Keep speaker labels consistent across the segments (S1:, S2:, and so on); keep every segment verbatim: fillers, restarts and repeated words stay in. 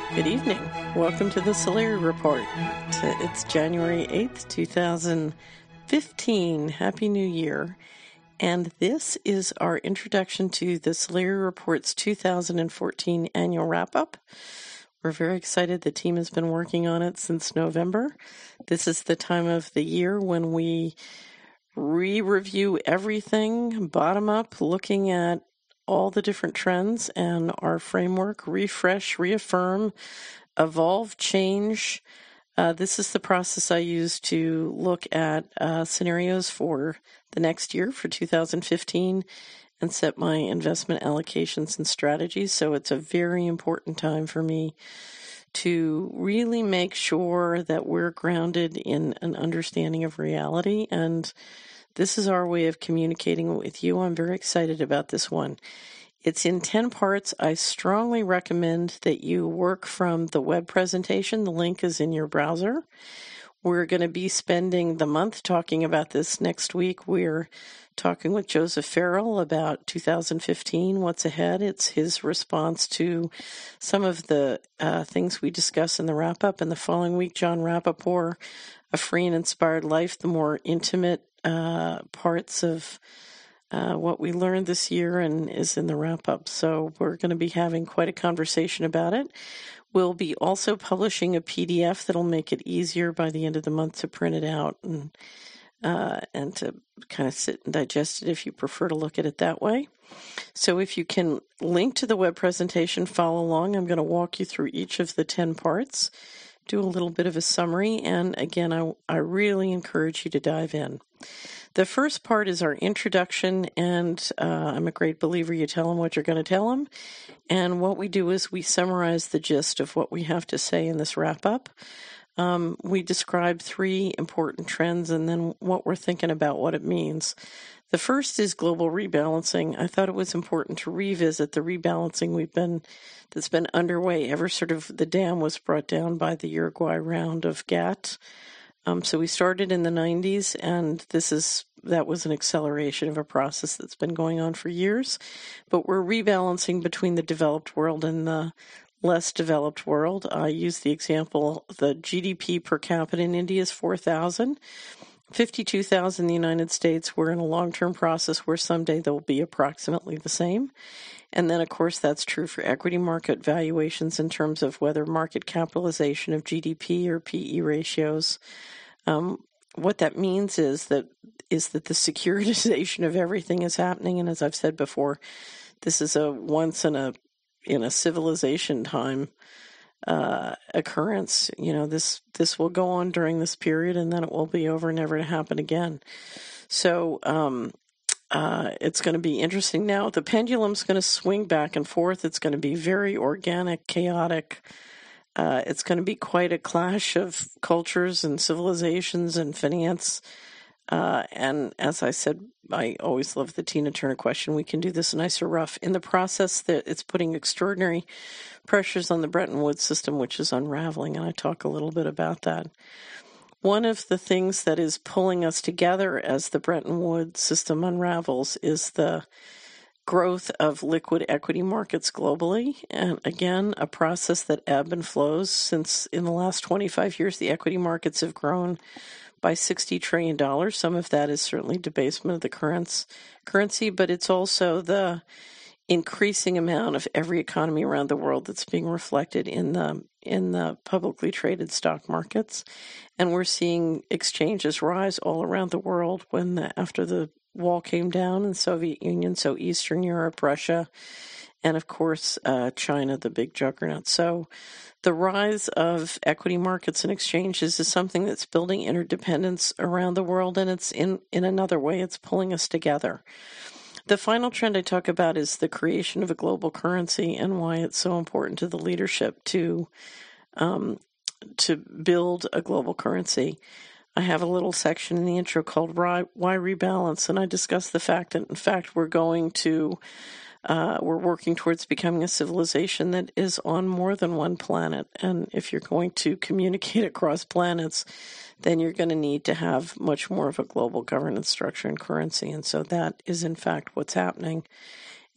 S1: Good evening. Welcome to the Solari Report. It's January eighth, two thousand fifteen. Happy New Year. And this is our introduction to the Solari Report's two thousand fourteen annual wrap-up. We're very excited. The team has been working on it since November. This is the time of the year when we re-review everything, bottom up, looking at all the different trends and our framework, refresh, reaffirm, evolve, change. Uh, this is the process I use to look at uh, scenarios for the next year, for two thousand fifteen, and set my investment allocations and strategies. So it's a very important time for me to really make sure that we're grounded in an understanding of reality. And this is our way of communicating with you. I'm very excited about this one. It's in ten parts. I strongly recommend that you work from the web presentation. The link is in your browser. We're going to be spending the month talking about this next week. We're talking with Joseph Farrell about two thousand fifteen, what's ahead. It's his response to some of the uh, things we discuss in the wrap-up. And the following week, John Rappaport, A Free and Inspired Life, the more intimate uh, parts of Uh, what we learned this year and is in the wrap-up. So we're going to be having quite a conversation about it. We'll be also publishing a P D F that'll make it easier by the end of the month to print it out and uh, and to kind of sit and digest it if you prefer to look at it that way. So if you can link to the web presentation, follow along. I'm going to walk you through each of the ten parts, do a little bit of a summary, and again, I, I really encourage you to dive in. The first part is our introduction, and uh, I'm a great believer you tell them what you're going to tell them. And what we do is we summarize the gist of what we have to say in this wrap-up. Um, we describe three important trends and then what we're thinking about what it means. The first is global rebalancing. I thought it was important to revisit the rebalancing we've been that's been underway ever sort of the dam was brought down by the Uruguay round of GATT. Um, so we started in the nineties, and this is that was an acceleration of a process that's been going on for years. But we're rebalancing between the developed world and the less developed world. I use the example, the G D P per capita in India is four thousand, fifty-two thousand in the United States. We're in a long-term process where someday they'll be approximately the same. And then, of course, that's true for equity market valuations in terms of whether market capitalization of G D P or P E ratios. Um, what that means is that is that the securitization of everything is happening. And as I've said before, this is a once in a in a civilization time uh, occurrence. You know, this this will go on during this period, and then it will be over, never to happen again. So. Um, Uh, it's going to be interesting now. The pendulum's going to swing back and forth. It's going to be very organic, chaotic. Uh, it's going to be quite a clash of cultures and civilizations and finance. Uh, and as I said, I always love the Tina Turner question. We can do this nice or rough. In the process, that it's putting extraordinary pressures on the Bretton Woods system, which is unraveling. And I talk a little bit about that. One of the things that is pulling us together as the Bretton Woods system unravels is the growth of liquid equity markets globally. And again, a process that ebb and flows. Since in the last twenty-five years, the equity markets have grown by sixty trillion dollars. Some of that is certainly debasement of the currency, but it's also the increasing amount of every economy around the world that's being reflected in the in the publicly traded stock markets. And we're seeing exchanges rise all around the world when the, after the wall came down in the Soviet Union, so Eastern Europe, Russia, and of course uh, China, the big juggernaut. So the rise of equity markets and exchanges is something that's building interdependence around the world, and it's in, in another way, it's pulling us together. The final trend I talk about is the creation of a global currency and why it's so important to the leadership to um, to build a global currency. I have a little section in the intro called Why Rebalance, and I discuss the fact that, in fact, we're going to Uh, we're working towards becoming a civilization that is on more than one planet. And if you're going to communicate across planets, then you're going to need to have much more of a global governance structure and currency. And so that is, in fact, what's happening.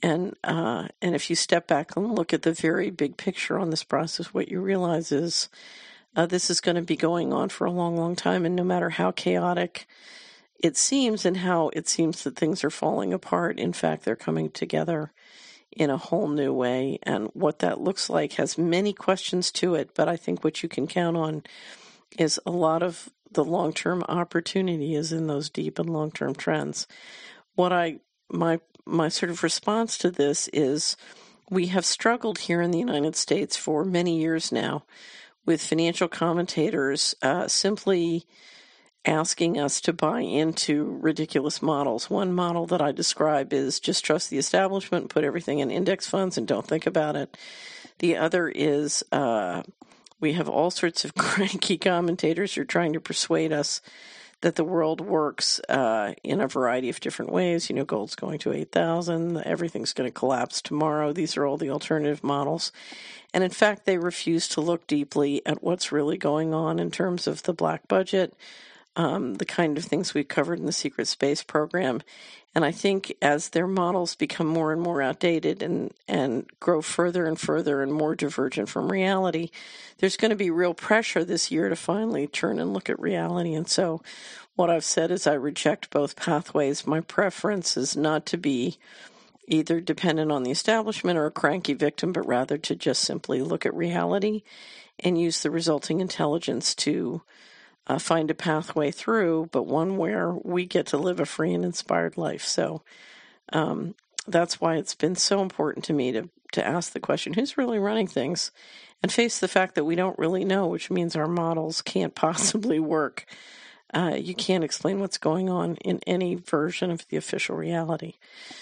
S1: And uh, and if you step back and look at the very big picture on this process, what you realize is uh, this is going to be going on for a long, long time. And no matter how chaotic it seems and how it seems that things are falling apart, in fact, they're coming together in a whole new way. And what that looks like has many questions to it. But I think what you can count on is a lot of the long-term opportunity is in those deep and long-term trends. What I my my sort of response to this is we have struggled here in the United States for many years now with financial commentators uh, simply asking us to buy into ridiculous models. One model that I describe is just trust the establishment, put everything in index funds and don't think about it. The other is uh, we have all sorts of cranky commentators who are trying to persuade us that the world works uh, in a variety of different ways. You know, gold's going to eight thousand, everything's going to collapse tomorrow. These are all the alternative models. And in fact, they refuse to look deeply at what's really going on in terms of the black budget, um, the kind of things we covered in the Secret Space program. And I think as their models become more and more outdated and, and grow further and further and more divergent from reality, there's going to be real pressure this year to finally turn and look at reality. And so what I've said is I reject both pathways. My preference is not to be either dependent on the establishment or a cranky victim, but rather to just simply look at reality and use the resulting intelligence to Uh, find a pathway through, but one where we get to live a free and inspired life. So um, that's why it's been so important to me to, to ask the question, who's really running things? And face the fact that we don't really know, which means our models can't possibly work. Uh, you can't explain what's going on in any version of the official reality.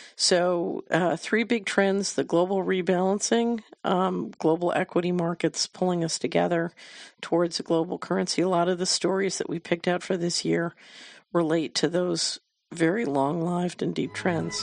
S1: So uh, three big trends: the global rebalancing, um, global equity markets pulling us together towards a global currency. A lot of the stories that we picked out for this year relate to those very long-lived and deep trends.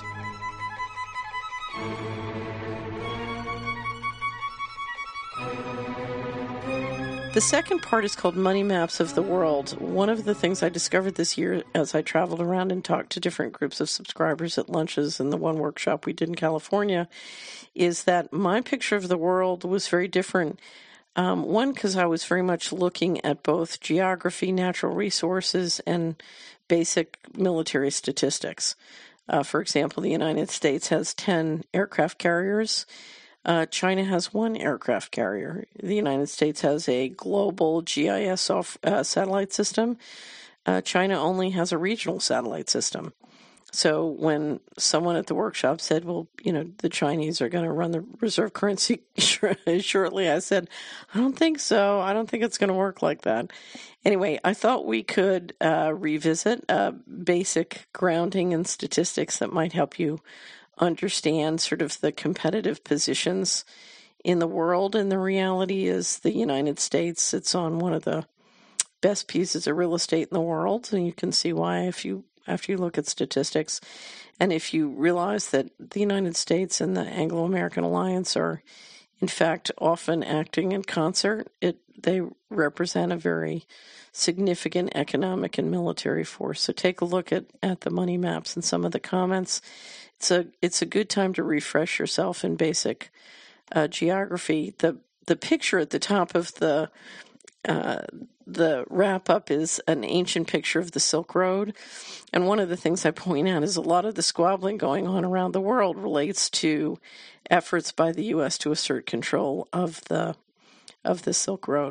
S1: The second part is called Money Maps of the World. One of the things I discovered this year as I traveled around and talked to different groups of subscribers at lunches and the one workshop we did in California is that my picture of the world was very different. Um, one, because I was very much looking at both geography, natural resources, and basic military statistics. Uh, for example, the United States has ten aircraft carriers. Uh, China has one aircraft carrier. The United States has a global G I S off, uh, satellite system. Uh, China only has a regional satellite system. So when someone at the workshop said, well, you know, the Chinese are going to run the reserve currency shortly, I said, I don't think so. I don't think it's going to work like that. Anyway, I thought we could uh, revisit uh, basic grounding and statistics that might help you understand sort of the competitive positions in the world. And the reality is the United States sits on one of the best pieces of real estate in the world. And you can see why if you after you look at statistics. And if you realize that the United States and the Anglo-American alliance are, in fact, often acting in concert, it they represent a very significant economic and military force. So take a look at, at the money maps and some of the comments. It's a it's a good time to refresh yourself in basic uh, geography. The the picture at the top of the uh, the wrap up is an ancient picture of the Silk Road, and one of the things I point out is a lot of the squabbling going on around the world relates to efforts by the U S to assert control of the of the Silk Road.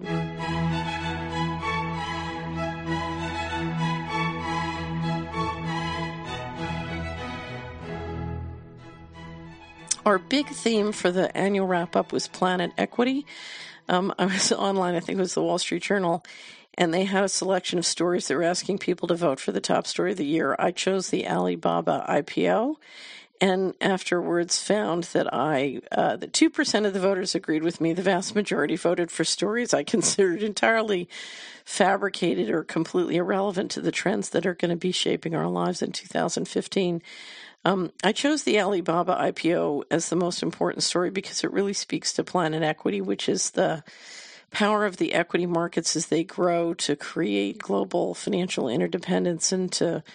S1: Our big theme for the annual wrap-up was Planet Equity. Um, I was online, I think it was the Wall Street Journal, and they had a selection of stories that were asking people to vote for the top story of the year. I chose the Alibaba I P O, and afterwards found that I, uh, that two percent of the voters agreed with me. The vast majority voted for stories I considered entirely fabricated or completely irrelevant to the trends that are going to be shaping our lives in two thousand fifteen. Um, I chose the Alibaba I P O as the most important story because it really speaks to Planet Equity, which is the power of the equity markets as they grow to create global financial interdependence and to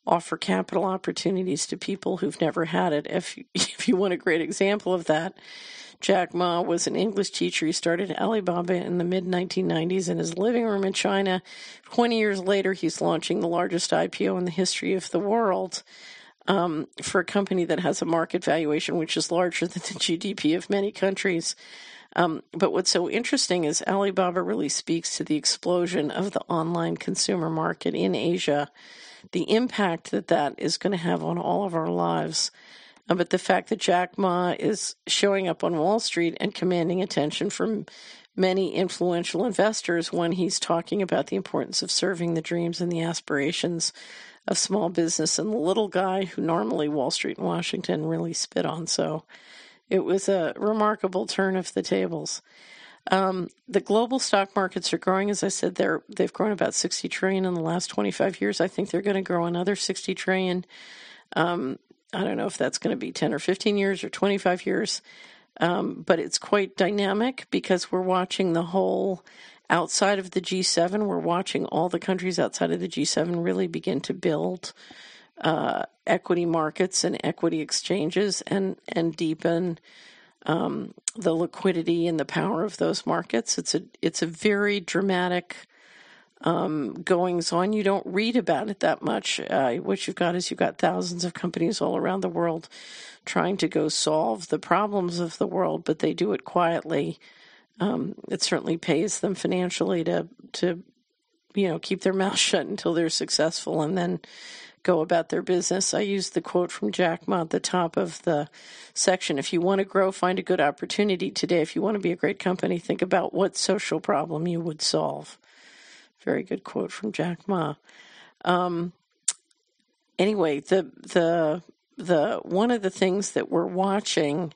S1: offer capital opportunities to people who've never had it. If, if you want a great example of that, Jack Ma was an English teacher. He started Alibaba in the mid nineteen nineties in his living room in China. twenty years later, he's launching the largest I P O in the history of the world um, for a company that has a market valuation which is larger than the G D P of many countries. Um, but what's so interesting is Alibaba really speaks to the explosion of the online consumer market in Asia, the impact that that is going to have on all of our lives. Uh, but the fact that Jack Ma is showing up on Wall Street and commanding attention from many influential investors when he's talking about the importance of serving the dreams and the aspirations of small business and the little guy who normally Wall Street and Washington really spit on. So it was a remarkable turn of the tables. Um, the global stock markets are growing. As I said, they're, they've grown about sixty trillion dollars in the last twenty-five years. I think they're going to grow another sixty trillion dollars. Um, I don't know if that's going to be ten or fifteen years or twenty-five years, um, but it's quite dynamic because we're watching the whole outside of the G seven. We're watching all the countries outside of the G seven really begin to build uh, equity markets and equity exchanges and, and deepen um, the liquidity and the power of those markets. It's a it's a very dramatic Um, goings on. You don't read about it that much. Uh, what you've got is you've got thousands of companies all around the world trying to go solve the problems of the world, but they do it quietly. Um, it certainly pays them financially to, to, you know, keep their mouth shut until they're successful and then go about their business. I used the quote from Jack Ma at the top of the section. If you want to grow, find a good opportunity today. If you want to be a great company, think about what social problem you would solve. Very good quote from Jack Ma. Um, anyway, the the the one of the things that we're watching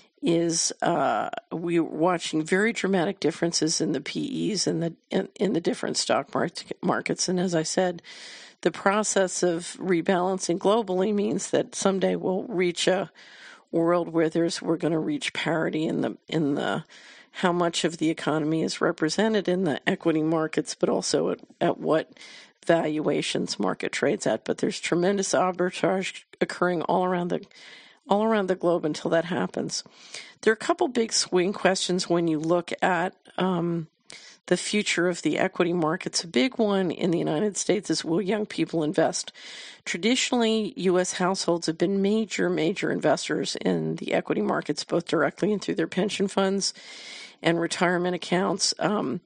S1: is uh, we're watching very dramatic differences in the P Es in the in, in the different stock market, markets. And as I said, the process of rebalancing globally means that someday we'll reach a world where there's we're going to reach parity in the in the how much of the economy is represented in the equity markets, but also at, at what valuations market trades at. But there's tremendous arbitrage occurring all around the all around the globe until that happens. There are a couple big swing questions when you look at um, the future of the equity markets. A big one in the United States is, will young people invest? Traditionally, U S households have been major, major investors in the equity markets, both directly and through their pension funds and retirement accounts. Um,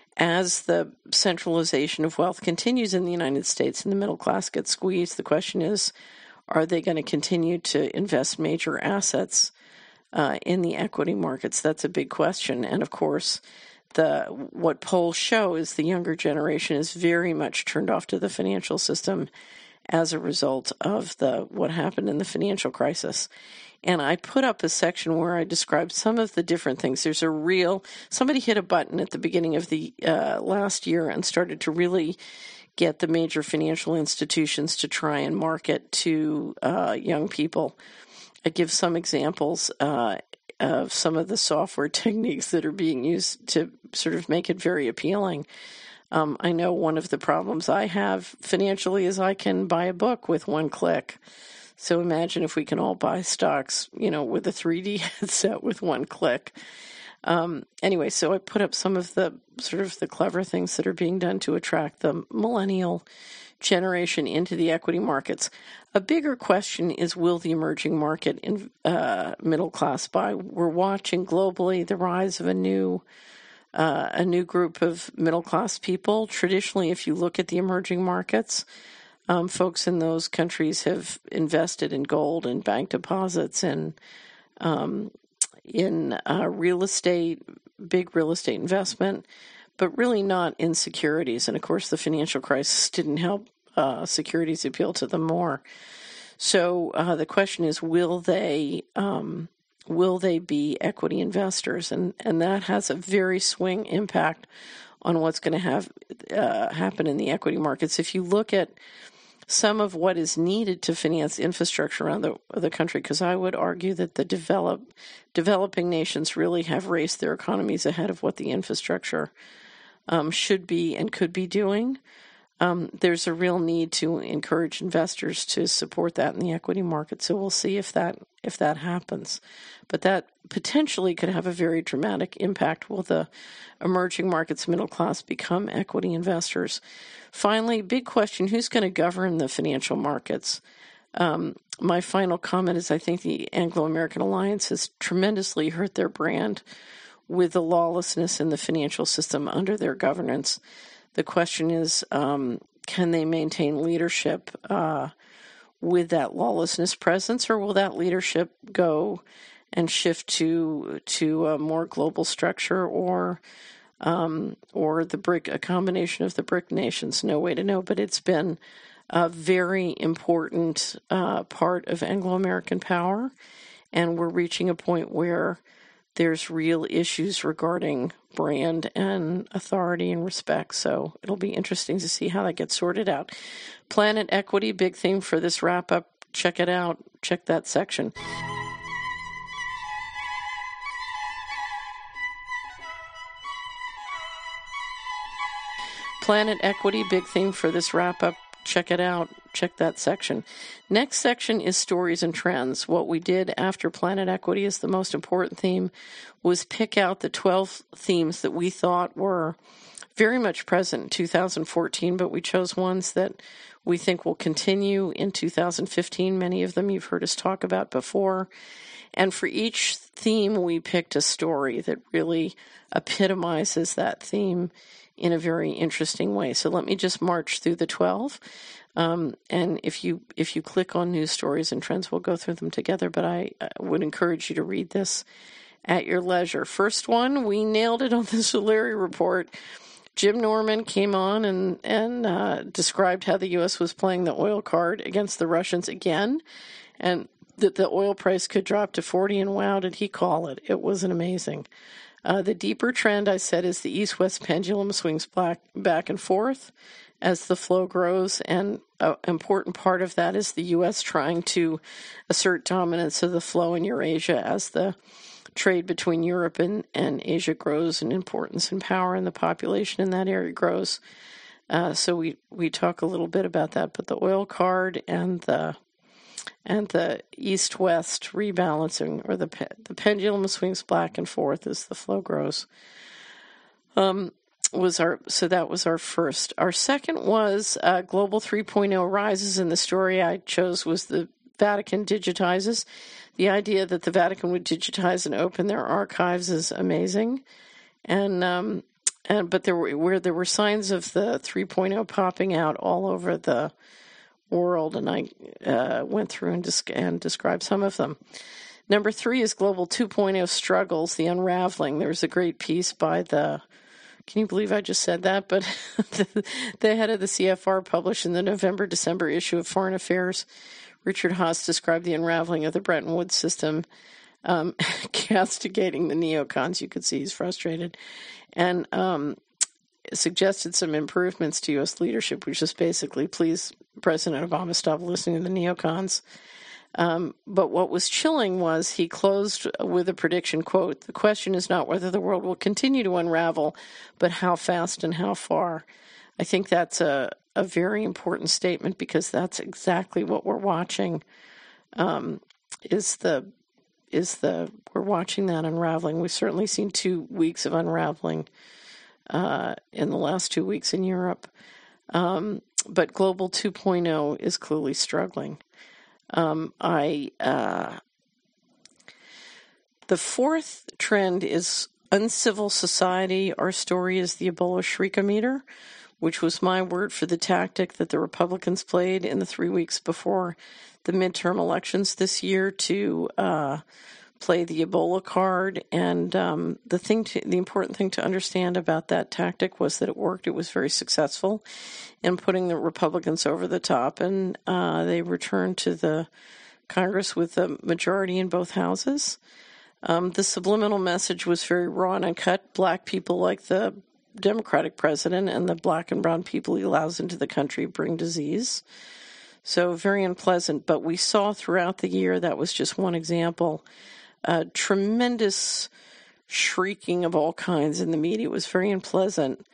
S1: as the centralization of wealth continues in the United States and the middle class gets squeezed, the question is, are they going to continue to invest major assets uh, in the equity markets? That's a big question. And of course, the what polls show is the younger generation is very much turned off to the financial system as a result of the what happened in the financial crisis. And I put up a section where I described some of the different things. There's a real, somebody hit a button at the beginning of the uh, last year and started to really get the major financial institutions to try and market to uh, young people. I give some examples uh, of some of the software techniques that are being used to sort of make it very appealing. Um, I know one of the problems I have financially is I can buy a book with one click. So imagine if we can all buy stocks, you know, with a three D headset with one click. Um, anyway, so I put up some of the sort of the clever things that are being done to attract the millennial generation into the equity markets. A bigger question is, will the emerging market in uh, middle class buy? We're watching globally the rise of a new uh, a new group of middle class people. Traditionally, if you look at the emerging markets, um, folks in those countries have invested in gold and bank deposits and um, in uh, real estate, big real estate investment, but really not in securities. And of course, the financial crisis didn't help uh, securities appeal to them more. So uh, the question is, will they um, will they be equity investors? And and that has a very swing impact on what's going to have uh, happen in the equity markets. If you look at some of what is needed to finance infrastructure around the, the country, because I would argue that the develop, developing nations really have raced their economies ahead of what the infrastructure um, should be and could be doing. um, there's a real need to encourage investors to support that in the equity market. So we'll see if that if that happens. But that potentially could have a very dramatic impact. Will the emerging markets middle class become equity investors? Finally, big question, who's going to govern the financial markets? Um, my final comment is I think the Anglo-American Alliance has tremendously hurt their brand with the lawlessness in the financial system under their governance. The question is, um, can they maintain leadership uh, with that lawlessness presence, or will that leadership go and shift to to a more global structure, or um, or the BRIC, a combination of the BRIC nations? No way to know, but it's been a very important uh, part of Anglo-American power, and we're reaching a point where there's real issues regarding brand and authority and respect. So it'll be interesting to see how that gets sorted out. Planet Equity, big theme for this wrap-up. Check it out. Check that section. Planet Equity, big theme for this wrap-up. Check it out. Check that section. Next section is stories and trends. What we did after Planet Equity is the most important theme was pick out the twelve themes that we thought were very much present in two thousand fourteen, but we chose ones that we think will continue in two thousand fifteen. Many of them you've heard us talk about before. And for each theme, we picked a story that really epitomizes that theme in a very interesting way. So let me just march through the twelve. Um, and if you if you click on news stories and trends, we'll go through them together. But I, I would encourage you to read this at your leisure. First one, we nailed it on the Solari Report. Jim Norman came on and, and uh, described how the U S was playing the oil card against the Russians again, and that the oil price could drop to forty, and wow, did he call it. It was an amazing. Uh, the deeper trend, I said, is the east-west pendulum swings back, back and forth as the flow grows, and an important part of that is the U S trying to assert dominance of the flow in Eurasia as the trade between Europe and, and Asia grows in importance and power, and the population in that area grows. Uh, so we, we talk a little bit about that, but the oil card and the and the east-west rebalancing, or the pe- the pendulum swings back and forth as the flow grows. Um, was our so that was our first. Our second was uh, Global three point oh rises, and the story I chose was the Vatican digitizes. The idea that the Vatican would digitize and open their archives is amazing, and um, and but there were where there were signs of the three point oh popping out all over the world, and I uh, went through and, dis- and described some of them. Number three is Global two point oh struggles, the unraveling. There's a great piece by the, can you believe I just said that? But the, the head of the C F R published in the November-December issue of Foreign Affairs, Richard Haas described the unraveling of the Bretton Woods system, um, castigating the neocons. You could see he's frustrated. And um, suggested some improvements to U S leadership, which is basically, please, President Obama, stop listening to the neocons. Um, but what was chilling was he closed with a prediction, quote, "The question is not whether the world will continue to unravel, but how fast and how far." I think that's a, a very important statement, because that's exactly what we're watching, um, is the is the we're watching that unraveling. We've certainly seen two weeks of unraveling uh, in the last two weeks in Europe. Um, but Global two point oh is clearly struggling. Um, I uh, the fourth trend is uncivil society. Our story is the Ebola Shriekometer, which was my word for the tactic that the Republicans played in the three weeks before the midterm elections this year to uh, play the Ebola card. And um, the thing, to, the important thing to understand about that tactic was that it worked. It was very successful in putting the Republicans over the top, and uh, they returned to the Congress with a majority in both houses. Um, the subliminal message was very raw and uncut. Black people, like the Democratic president, and the black and brown people he allows into the country bring disease. So very unpleasant. But we saw throughout the year, that was just one example, uh, tremendous shrieking of all kinds in the media. It was very unpleasant.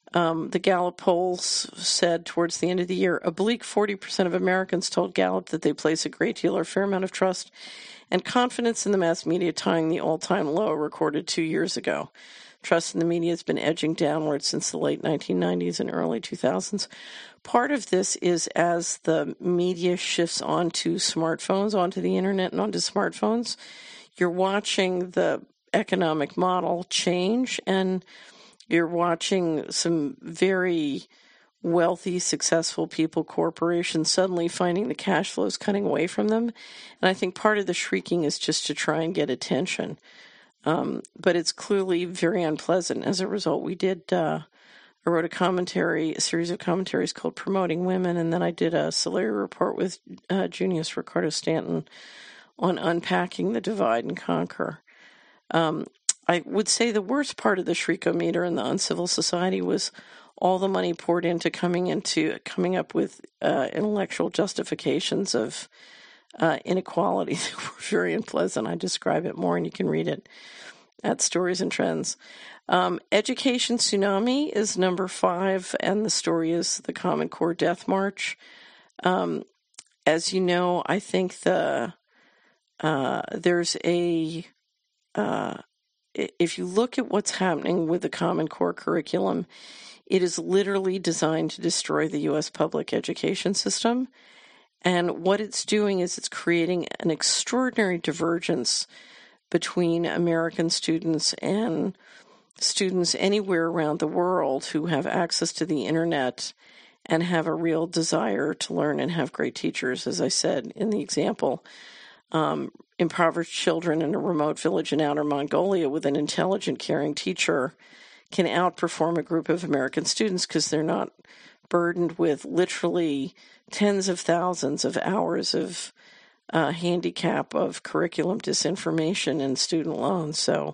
S1: Um, the Gallup polls said towards the end of the year, a bleak forty percent of Americans told Gallup that they place a great deal or fair amount of trust and confidence in the mass media, tying the all-time low recorded two years ago. Trust in the media has been edging downward since the late nineteen nineties and early two thousands. Part of this is as the media shifts onto smartphones, onto the internet and onto smartphones, you're watching the economic model change, and you're watching some very wealthy, successful people, corporations, suddenly finding the cash flows cutting away from them. And I think part of the shrieking is just to try and get attention. Um, but it's clearly very unpleasant. As a result, we did, uh, I wrote a commentary, a series of commentaries called Promoting Women, and then I did a Solari report with uh, Junius Ricardo Stanton on unpacking the divide and conquer. Um, I would say the worst part of the shriekometer in the uncivil society was all the money poured into coming into coming up with uh, intellectual justifications of uh, inequality that were very unpleasant. I describe it more, and you can read it at Stories and Trends. Um, Education Tsunami is number five, and the story is the Common Core Death March. Um, as you know, I think the uh, there's a uh, if you look at what's happening with the Common Core curriculum, it is literally designed to destroy the U S public education system. And what it's doing is it's creating an extraordinary divergence between American students and students anywhere around the world who have access to the internet and have a real desire to learn and have great teachers. As I said in the example, um, impoverished children in a remote village in outer Mongolia with an intelligent, caring teacher can outperform a group of American students because they're not burdened with literally tens of thousands of hours of uh, handicap of curriculum disinformation and student loans. So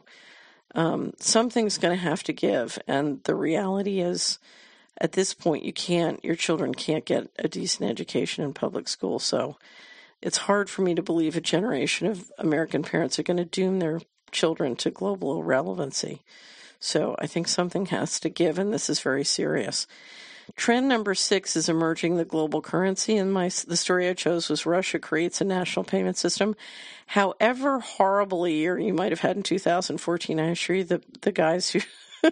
S1: um, something's going to have to give. And the reality is, at this point, you can't, your children can't get a decent education in public school. So it's hard for me to believe a generation of American parents are going to doom their children to global irrelevancy. So I think something has to give, and this is very serious. Trend number six is emerging the global currency, and my the story I chose was Russia creates a national payment system. However horrible a year you might have had in two thousand fourteen, I assure you the, the guys who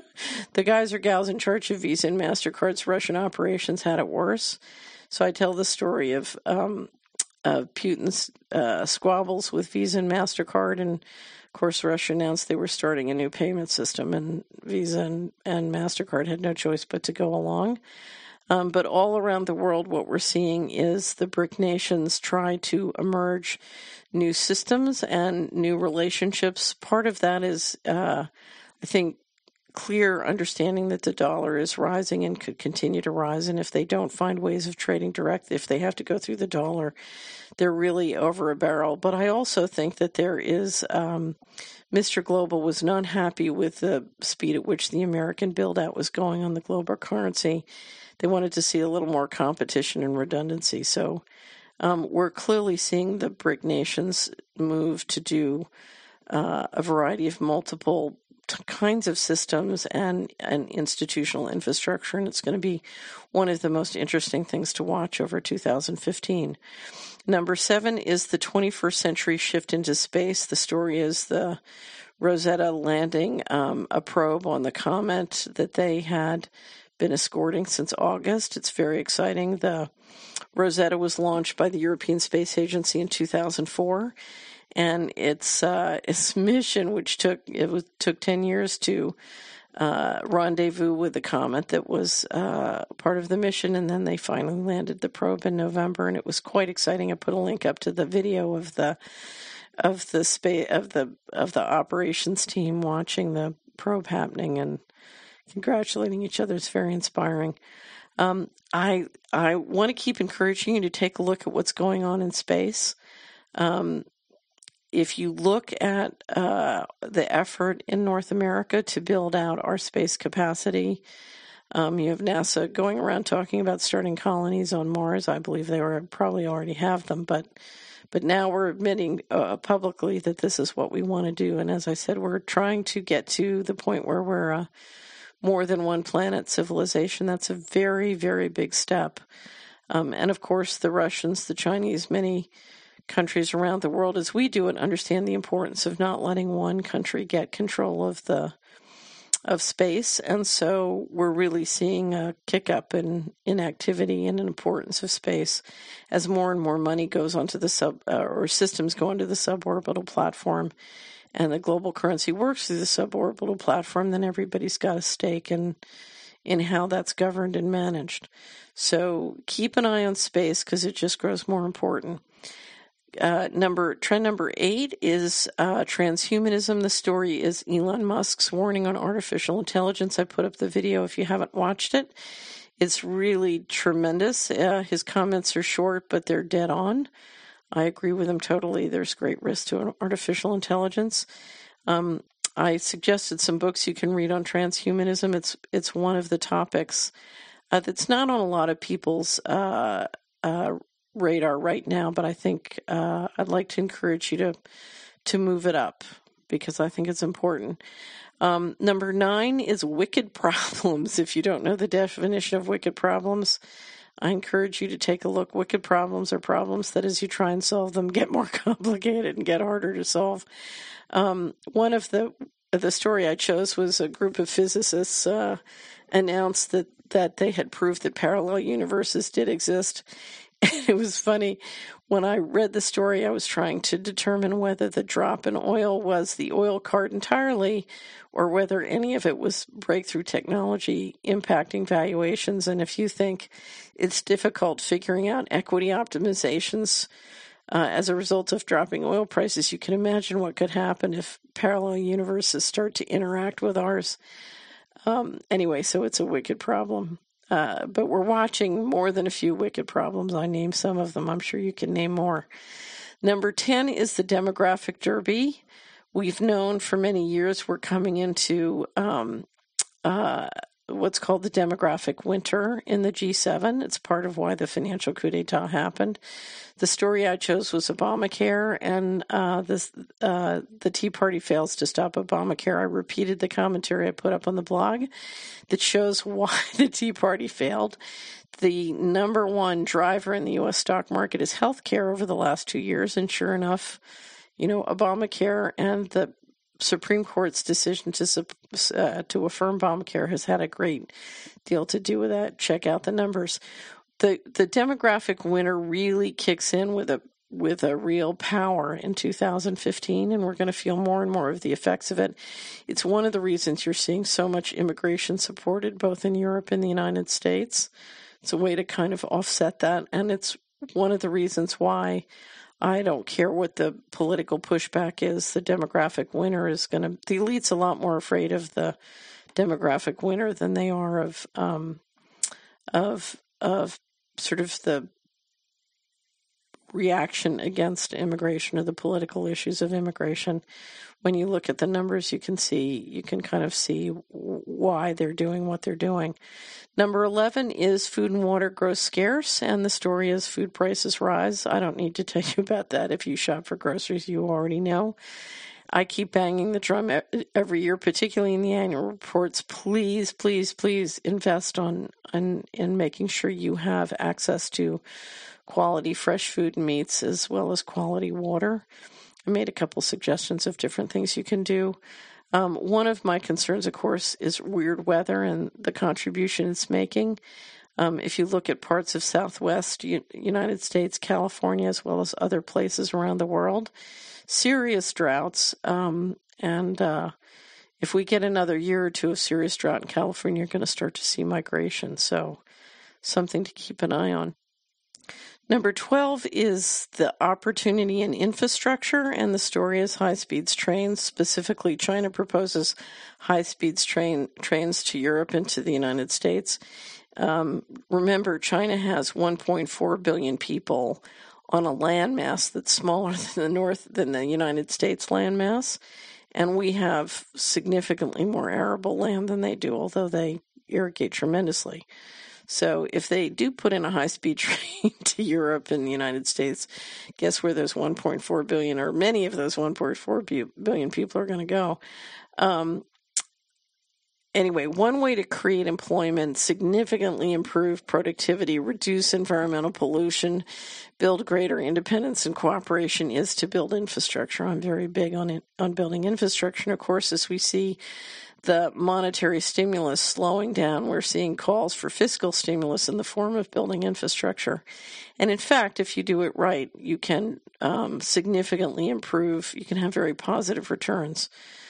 S1: the guys or gals in charge of Visa and MasterCard's Russian operations had it worse. So I tell the story of um, of Putin's uh, squabbles with Visa and MasterCard, and of course, Russia announced they were starting a new payment system, and Visa and, and MasterCard had no choice but to go along. Um, but all around the world, what we're seeing is the BRIC nations try to emerge new systems and new relationships. Part of that is, uh, I think, clear understanding that the dollar is rising and could continue to rise. And if they don't find ways of trading direct, if they have to go through the dollar, they're really over a barrel. But I also think that there is, um, Mister Global was not happy with the speed at which the American build-out was going on the global currency. They wanted to see a little more competition and redundancy. So um, we're clearly seeing the BRIC nations move to do uh, a variety of multiple kinds of systems and, and institutional infrastructure, and it's going to be one of the most interesting things to watch over two thousand fifteen. Number seven is the twenty-first century shift into space. The story is the Rosetta landing um, a probe on the comet that they had been escorting since August. It's very exciting. The Rosetta was launched by the European Space Agency in two thousand four. And its uh, its mission, which took it was, took ten years to uh, rendezvous with the comet, that was uh, part of the mission, and then they finally landed the probe in November, and it was quite exciting. I put a link up to the video of the of the space of the of the operations team watching the probe happening and congratulating each other. It's very inspiring. Um, I I want to keep encouraging you to take a look at what's going on in space. Um, If you look at uh, the effort in North America to build out our space capacity, um, you have NASA going around talking about starting colonies on Mars. I believe they were, probably already have them, but but now we're admitting uh, publicly that this is what we want to do. And as I said, we're trying to get to the point where we're uh, more than one planet civilization. That's a very, very big step. Um, and of course, the Russians, the Chinese, many countries around the world, as we do it, understand the importance of not letting one country get control of the of space. And so we're really seeing a kick up in, in activity and an importance of space as more and more money goes onto the sub uh, or systems go onto the suborbital platform, and the global currency works through the suborbital platform. Then everybody's got a stake in in how that's governed and managed. So keep an eye on space because it just grows more important. Uh, number trend number eight is uh, transhumanism. The story is Elon Musk's warning on artificial intelligence. I put up the video if you haven't watched it. It's really tremendous. Uh, his comments are short, but they're dead on. I agree with him totally. There's great risk to artificial intelligence. Um, I suggested some books you can read on transhumanism. It's it's one of the topics uh, that's not on a lot of people's uh, uh, radar right now, but I think uh, I'd like to encourage you to to move it up because I think it's important. Um, number nine is wicked problems. If you don't know the definition of wicked problems, I encourage you to take a look. Wicked problems are problems that as you try and solve them get more complicated and get harder to solve. Um, one of the the story I chose was a group of physicists uh, announced that, that they had proved that parallel universes did exist. And it was funny. When I read the story, I was trying to determine whether the drop in oil was the oil cart entirely or whether any of it was breakthrough technology impacting valuations. And if you think it's difficult figuring out equity optimizations uh, as a result of dropping oil prices, you can imagine what could happen if parallel universes start to interact with ours. Um, anyway, so it's a wicked problem. Uh, but we're watching more than a few wicked problems. I named some of them. I'm sure you can name more. Number ten is the demographic derby. We've known for many years we're coming into um, uh, what's called the demographic winter in the G seven. It's part of why the financial coup d'etat happened. The story I chose was Obamacare, and uh, this, uh, the Tea Party fails to stop Obamacare. I repeated the commentary I put up on the blog that shows why the Tea Party failed. The number one driver in the U S stock market is healthcare over the last two years, and sure enough, you know, Obamacare and the Supreme Court's decision to uh, to affirm Obamacare has had a great deal to do with that. Check out the numbers. The the demographic winter really kicks in with a with a real power in two thousand fifteen, and we're going to feel more and more of the effects of it. It's one of the reasons you're seeing so much immigration supported both in Europe and the United States. It's a way to kind of offset that, and it's one of the reasons why I don't care what the political pushback is. The demographic winter is going to, the elite's a lot more afraid of the demographic winter than they are of, um, of, of sort of the reaction against immigration or the political issues of immigration. When you look at the numbers, you can see, you can kind of see why they're doing what they're doing. Number eleven is food and water grow scarce, and the story is food prices rise. I don't need to tell you about that. If you shop for groceries, you already know. I keep banging the drum every year, particularly in the annual reports. Please, please, please invest on, on in making sure you have access to quality fresh food and meats as well as quality water. I made a couple suggestions of different things you can do. Um, one of my concerns, of course, is weird weather and the contribution it's making. Um, if you look at parts of Southwest U- United States, California, as well as other places around the world, serious droughts. Um, and uh, if we get another year or two of serious drought in California, you're going to start to see migration. So something to keep an eye on. Number twelve is the opportunity in infrastructure, and the story is high-speed trains. Specifically, China proposes high-speed train trains to Europe and to the United States. Um, remember, China has one point four billion people on a landmass that's smaller than the North than the United States landmass, and we have significantly more arable land than they do, although they irrigate tremendously. So if they do put in a high-speed train to Europe and the United States, guess where those one point four billion, or many of those one point four billion people are going to go? Um, anyway, one way to create employment, significantly improve productivity, reduce environmental pollution, build greater independence and cooperation is to build infrastructure. I'm very big on it, on building infrastructure. And of course, as we see the monetary stimulus slowing down, we're seeing calls for fiscal stimulus in the form of building infrastructure. And in fact, if you do it right, you can um, significantly improve, you can have very positive returns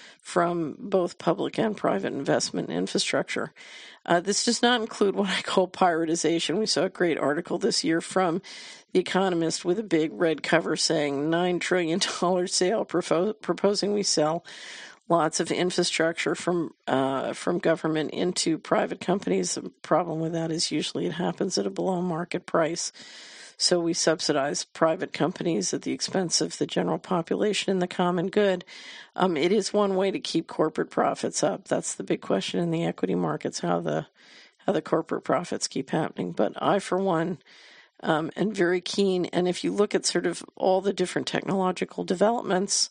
S1: from both public and private investment in infrastructure. Uh, this does not include what I call privatization. We saw a great article this year from The Economist with a big red cover saying nine trillion dollars sale, propo- proposing we sell lots of infrastructure from uh, from government into private companies. The problem with that is usually it happens at a below market price. So we subsidize private companies at the expense of the general population and the common good. Um, it is one way to keep corporate profits up. That's the big question in the equity markets, how the how the corporate profits keep happening. But I, for one, um, am very keen. And if you look at sort of all the different technological developments,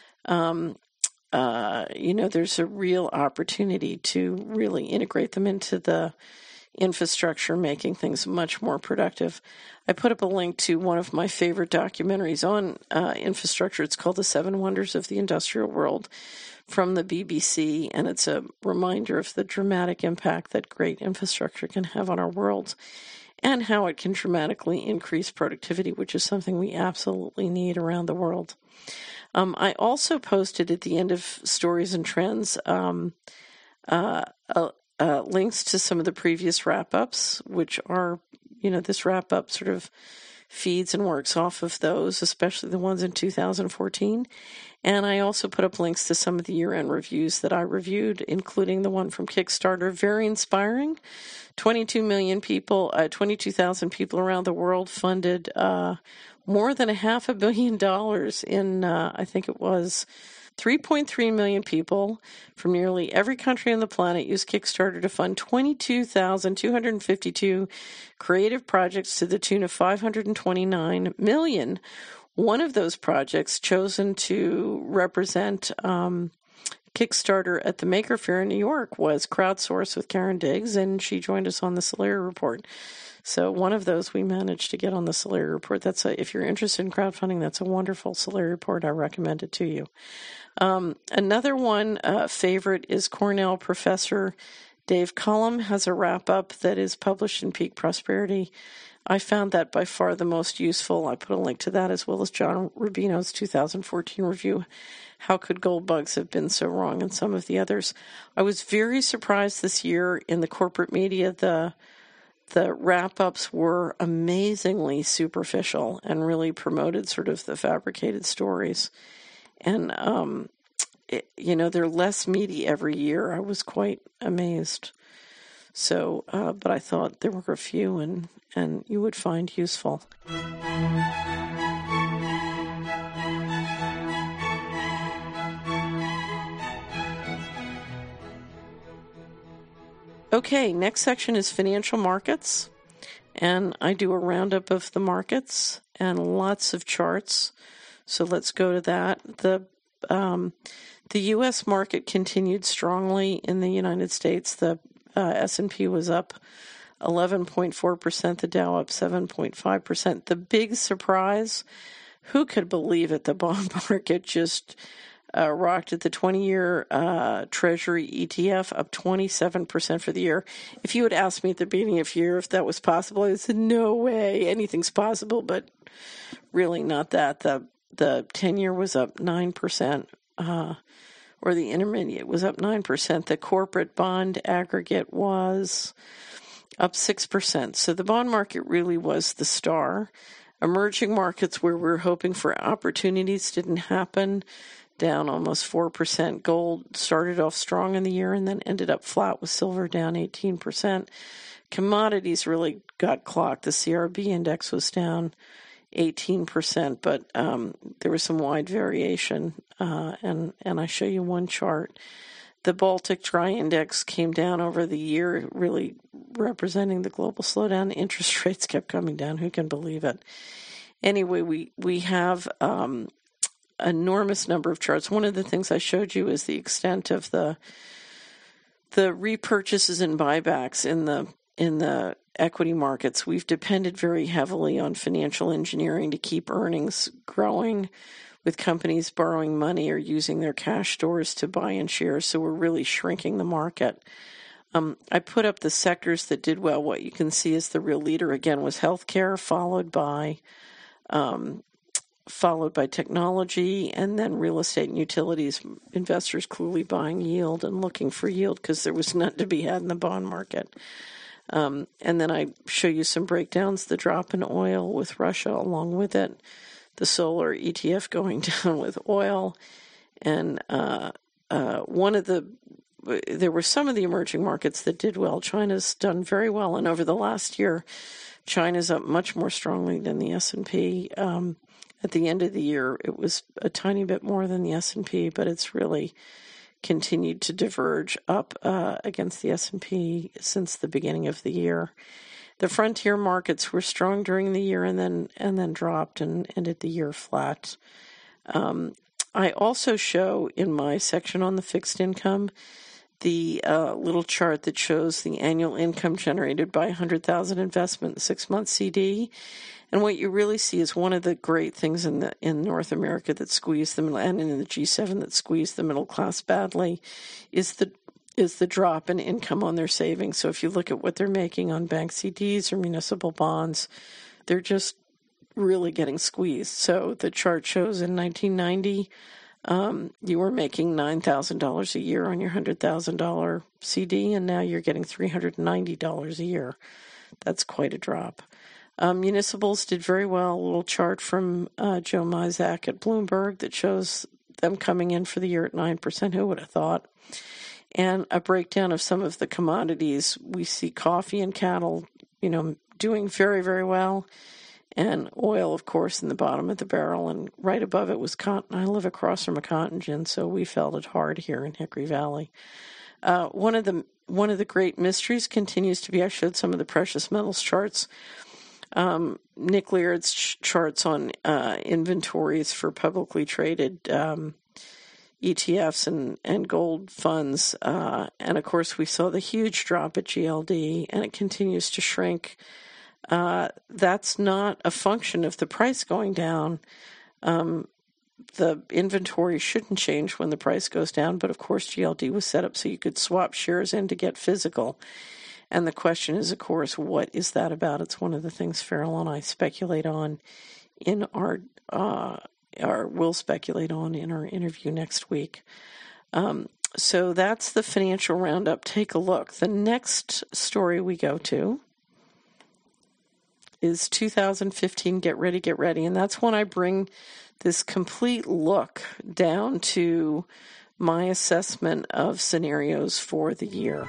S1: um, uh, you know, there's a real opportunity to really integrate them into the infrastructure, making things much more productive. I put up a link to one of my favorite documentaries on uh, infrastructure. It's called The Seven Wonders of the Industrial World from the B B C, and it's a reminder of the dramatic impact that great infrastructure can have on our world and how it can dramatically increase productivity, which is something we absolutely need around the world. Um, I also posted at the end of Stories and Trends um, uh, uh, uh, links to some of the previous wrap-ups, which are, you know, this wrap-up sort of feeds and works off of those, especially the ones in two thousand fourteen. And I also put up links to some of the year-end reviews that I reviewed, including the one from Kickstarter, very inspiring. twenty-two million people, uh, twenty-two thousand people around the world funded uh, more than a half a billion dollars in, uh, I think it was three point three million people from nearly every country on the planet used Kickstarter to fund twenty-two thousand two hundred fifty-two creative projects to the tune of five hundred twenty-nine million. One of those projects chosen to represent um, Kickstarter at the Maker Faire in New York was Crowdsource with Karen Diggs, and she joined us on the Solari Report. So one of those we managed to get on the Solari Report. That's a, if you're interested in crowdfunding, that's a wonderful Solari Report. I recommend it to you. Um, another one uh, favorite is Cornell professor Dave Cullum has a wrap-up that is published in Peak Prosperity. I found that by far the most useful. I put a link to that as well as John Rubino's two thousand fourteen review, How Could Gold Bugs Have Been So Wrong, and some of the others. I was very surprised this year in the corporate media. The the wrap-ups were amazingly superficial and really promoted sort of the fabricated stories. And, um, it, you know, they're less meaty every year. I was quite amazed. So, uh, but I thought there were a few and, and you would find useful. Okay, next section is financial markets. And I do a roundup of the markets and lots of charts. So let's go to that. The um, the U S market continued strongly in the United States. The uh, S and P was up eleven point four percent, the Dow up seven point five percent. The big surprise, who could believe it, the bond market just uh, rocked at the twenty-year uh, Treasury E T F up twenty-seven percent for the year. If you had asked me at the beginning of the year if that was possible, I said, no way, anything's possible, but really not that. The The ten-year was up nine percent, uh, or the intermediate was up nine percent. The corporate bond aggregate was up six percent. So the bond market really was the star. Emerging markets where we were hoping for opportunities didn't happen, down almost four percent. Gold started off strong in the year and then ended up flat with silver down eighteen percent. Commodities really got clocked. The C R B index was down eighteen percent, but um, there was some wide variation, uh, and, and I show you one chart. The Baltic Dry Index came down over the year, really representing the global slowdown. Interest rates kept coming down. Who can believe it? Anyway, we, we have um, enormous number of charts. One of the things I showed you is the extent of the the repurchases and buybacks in the in the equity markets, we've depended very heavily on financial engineering to keep earnings growing, with companies borrowing money or using their cash stores to buy in shares. So we're really shrinking the market. Um, I put up the sectors that did well. What you can see is the real leader again was healthcare, followed by um, followed by technology, and then real estate and utilities. Investors clearly buying yield and looking for yield because there was none to be had in the bond market. Um, and then I show you some breakdowns, the drop in oil with Russia along with it, the solar E T F going down with oil, and uh, uh, one of the, there were some of the emerging markets that did well. China's done very well, and over the last year, China's up much more strongly than the S and P. Um, at the end of the year, it was a tiny bit more than the S and P, but it's really continued to diverge up uh, against the S and P since the beginning of the year. The frontier markets were strong during the year and then and then dropped and ended the year flat. Um, I also show in my section on the fixed income the uh, little chart that shows the annual income generated by one hundred thousand investment six-month C D. And what you really see is one of the great things in the in North America that squeezed them, and in the G seven that squeezed the middle class badly, is the is the drop in income on their savings. So if you look at what they're making on bank C Ds or municipal bonds, they're just really getting squeezed. So the chart shows in nineteen ninety, um, you were making nine thousand dollars a year on your one hundred thousand dollars C D, and now you're getting three hundred ninety dollars a year. That's quite a drop. Um, municipals did very well. A little chart from uh, Joe Mizak at Bloomberg that shows them coming in for the year at nine percent. Who would have thought? And a breakdown of some of the commodities. We see coffee and cattle, you know, doing very, very well. And oil, of course, in the bottom of the barrel. And right above it was cotton. I live across from a cotton gin, so we felt it hard here in Hickory Valley. Uh, one of the one of the great mysteries continues to be, I showed some of the precious metals charts. Um, Nick Laird's ch- charts on uh, inventories for publicly traded um, E T Fs and, and gold funds. Uh, and, of course, we saw the huge drop at G L D, and it continues to shrink. Uh, that's not a function of the price going down. Um, the inventory shouldn't change when the price goes down, but, of course, G L D was set up so you could swap shares in to get physical. And the question is, of course, what is that about? It's one of the things Farrell and I speculate on in our, uh, or will speculate on in our interview next week. Um, so that's the financial roundup. Take a look. The next story we go to is two thousand fifteen, Get Ready, Get Ready. And that's when I bring this complete look down to my assessment of scenarios for the year.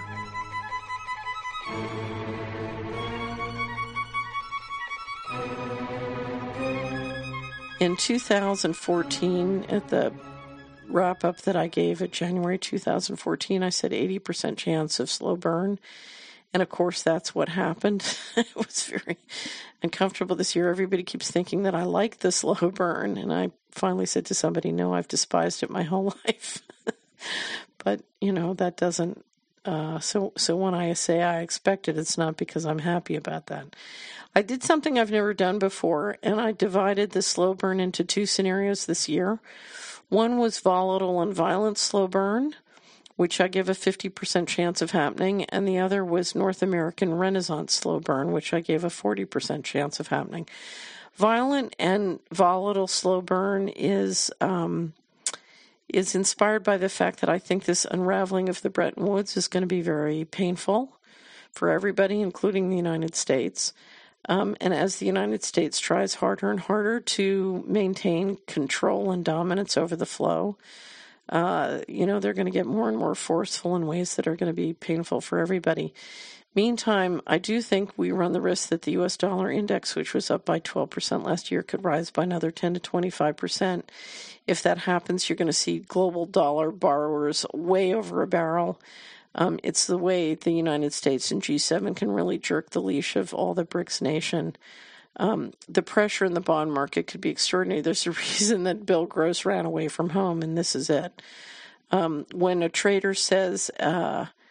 S1: In two thousand fourteen, at the wrap-up that I gave at January two thousand fourteen, I said eighty percent chance of slow burn. And, of course, that's what happened. It was very uncomfortable this year. Everybody keeps thinking that I like the slow burn. And I finally said to somebody, no, I've despised it my whole life. But, you know, that doesn't. Uh, so, so when I say I expect it, it's not because I'm happy about that. I did something I've never done before, and I divided the slow burn into two scenarios this year. One was volatile and violent slow burn, which I give a fifty percent chance of happening, and the other was North American Renaissance slow burn, which I gave a forty percent chance of happening. Violent and volatile slow burn is um, is inspired by the fact that I think this unraveling of the Bretton Woods is going to be very painful for everybody, including the United States. Um, and as the United States tries harder and harder to maintain control and dominance over the flow, uh, you know, they're going to get more and more forceful in ways that are going to be painful for everybody. Meantime, I do think we run the risk that the U S dollar index, which was up by twelve percent last year, could rise by another ten to twenty-five percent. If that happens, you're going to see global dollar borrowers way over a barrel. Um, it's the way the United States and G seven can really jerk the leash of all the BRICS nation. Um, the pressure in the bond market could be extraordinary. There's a reason that Bill Gross ran away from home, and this is it. Um, when a trader says, uh,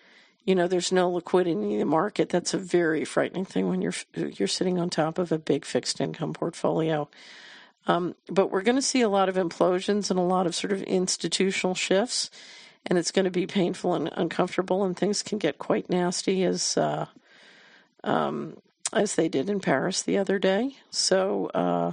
S1: you know, there's no liquidity in the market. That's a very frightening thing when you're you're sitting on top of a big fixed income portfolio. Um, but we're going to see a lot of implosions and a lot of sort of institutional shifts, and it's going to be painful and uncomfortable, and things can get quite nasty as uh, um, as they did in Paris the other day. So uh,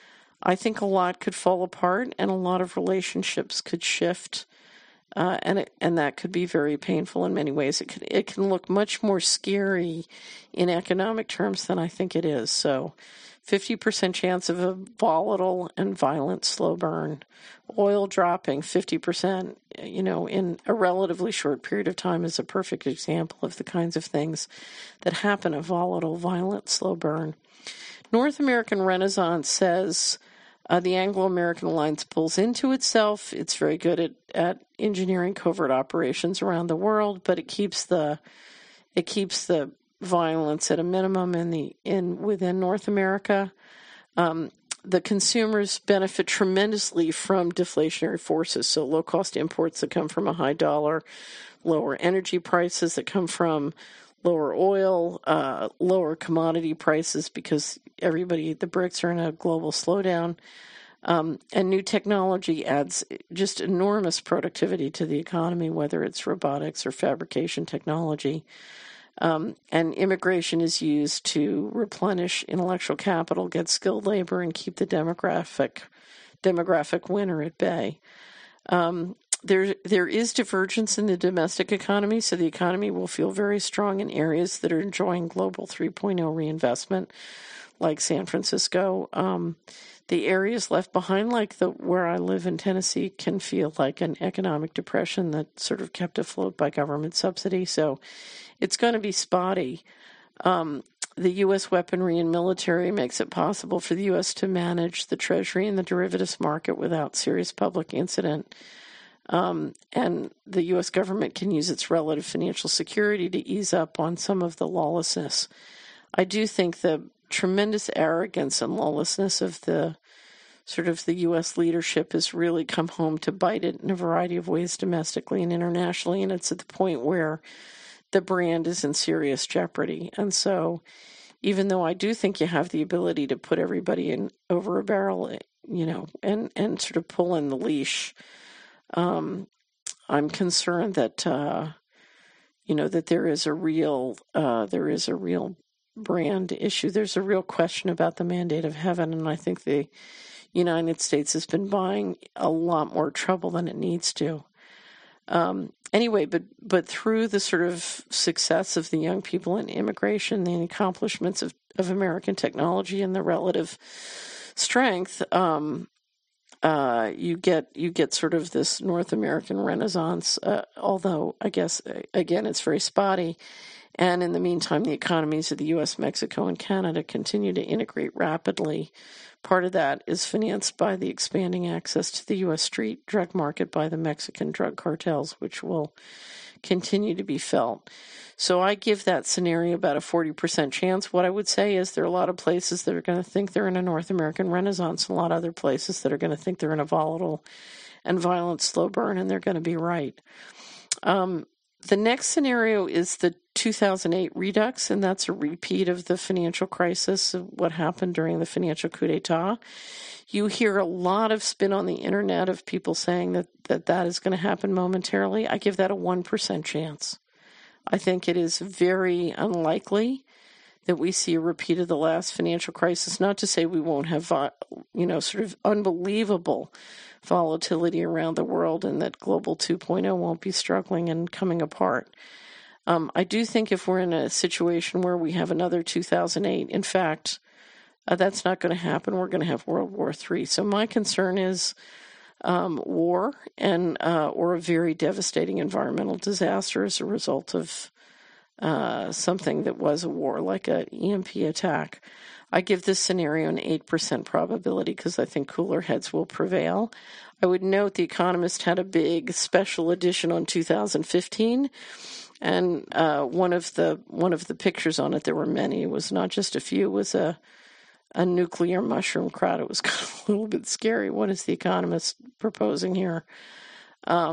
S1: I think a lot could fall apart, and a lot of relationships could shift, uh, and it, and that could be very painful in many ways. It could it can look much more scary in economic terms than I think it is. So fifty percent chance of a volatile and violent slow burn. Oil dropping fifty percent, you know, in a relatively short period of time is a perfect example of the kinds of things that happen, a volatile, violent, slow burn. North American Renaissance says uh, the Anglo-American alliance pulls into itself. It's very good at, at engineering covert operations around the world, but it keeps the it keeps the violence at a minimum in the in within North America. Um, the consumers benefit tremendously from deflationary forces, so low-cost imports that come from a high dollar, lower energy prices that come from lower oil, uh, lower commodity prices because everybody, the BRICS are in a global slowdown, um, and new technology adds just enormous productivity to the economy, whether it's robotics or fabrication technology. Um, and immigration is used to replenish intellectual capital, get skilled labor, and keep the demographic demographic winner at bay. Um, there, there is divergence in the domestic economy, so the economy will feel very strong in areas that are enjoying global three point oh reinvestment, like San Francisco. Um, the areas left behind, like the where I live in Tennessee, can feel like an economic depression that sort of kept afloat by government subsidy. So it's going to be spotty. Um, the U S weaponry and military makes it possible for the U S to manage the Treasury and the derivatives market without serious public incident. Um, and the U S government can use its relative financial security to ease up on some of the lawlessness. I do think the tremendous arrogance and lawlessness of the sort of the U S leadership has really come home to bite it in a variety of ways domestically and internationally, and it's at the point where the brand is in serious jeopardy. And so even though I do think you have the ability to put everybody in over a barrel, you know, and, and sort of pull in the leash, um, I'm concerned that, uh, you know, that there is a real, uh, there is a real brand issue. There's a real question about the mandate of heaven, and I think the United States has been buying a lot more trouble than it needs to. Um, anyway, but but through the sort of success of the young people in immigration, the accomplishments of, of American technology, and the relative strength, um, uh, you get you get sort of this North American renaissance. Uh, although I guess again it's very spotty. And in the meantime, the economies of the U S, Mexico, and Canada continue to integrate rapidly. Part of that is financed by the expanding access to the U S street drug market by the Mexican drug cartels, which will continue to be felt. So I give that scenario about a forty percent chance. What I would say is there are a lot of places that are going to think they're in a North American renaissance, and a lot of other places that are going to think they're in a volatile and violent slow burn, and they're going to be right. Um, the next scenario is the two thousand eight redux, and that's a repeat of the financial crisis, of what happened during the financial coup d'etat. You hear a lot of spin on the internet of people saying that that, that is going to happen momentarily. I give that a one percent chance. I think it is very unlikely that we see a repeat of the last financial crisis, not to say we won't have, you know, sort of unbelievable volatility around the world and that global two point oh won't be struggling and coming apart. Um, I do think if we're in a situation where we have another two thousand eight, in fact, uh, that's not going to happen. We're going to have World War Three. So my concern is um, war and uh, or a very devastating environmental disaster as a result of uh, something that was a war, like an E M P attack. I give this scenario an eight percent probability because I think cooler heads will prevail. I would note The Economist had a big special edition on two thousand fifteen, and uh, one of the one of the pictures on it, there were many, it was not just a few, was a a nuclear mushroom crowd. It was kind of a little bit scary. What is The Economist proposing here? Um,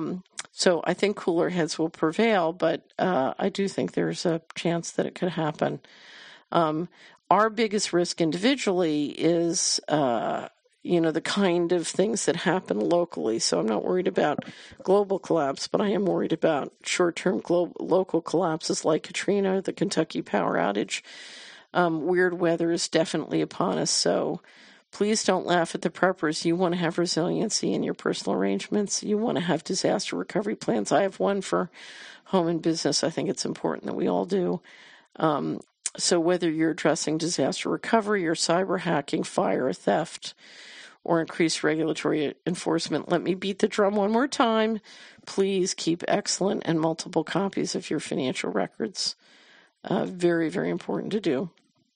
S1: So I think cooler heads will prevail, but uh, I do think there's a chance that it could happen. Um, our biggest risk individually is, uh, you know, the kind of things that happen locally. So I'm not worried about global collapse, but I am worried about short-term global, local collapses like Katrina, the Kentucky power outage. Um, weird weather is definitely upon us, so please don't laugh at the preppers. You want to have resiliency in your personal arrangements. You want to have disaster recovery plans. I have one for home and business. I think it's important that we all do. Um, so whether you're addressing disaster recovery or cyber hacking, fire, or theft, or increased regulatory enforcement, let me beat the drum one more time. Please keep excellent and multiple copies of your financial records. Uh, very, very important to do.